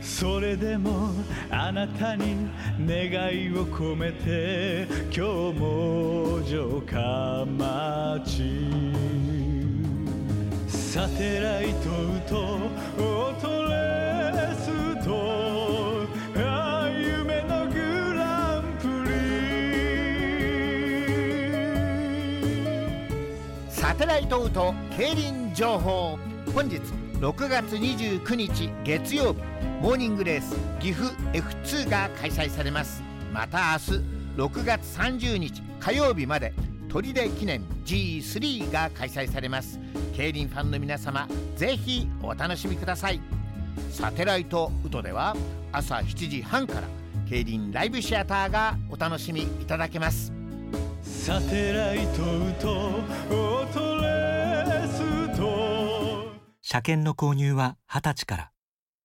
それでもあなたに願いを込めて今日も城下町サテライトとオートレスと夢のグランプリサテライトウと競輪情報。本日6月29日月曜日、モーニングレース岐阜 F2 が開催されます。また明日6月30日火曜日まで砦記念 G3 が開催されます。競輪ファンの皆様、ぜひお楽しみください。サテライトウトでは朝7時半から競輪ライブシアターがお楽しみいただけます。 サテライトとオートレースと。 車検の購入は20歳から。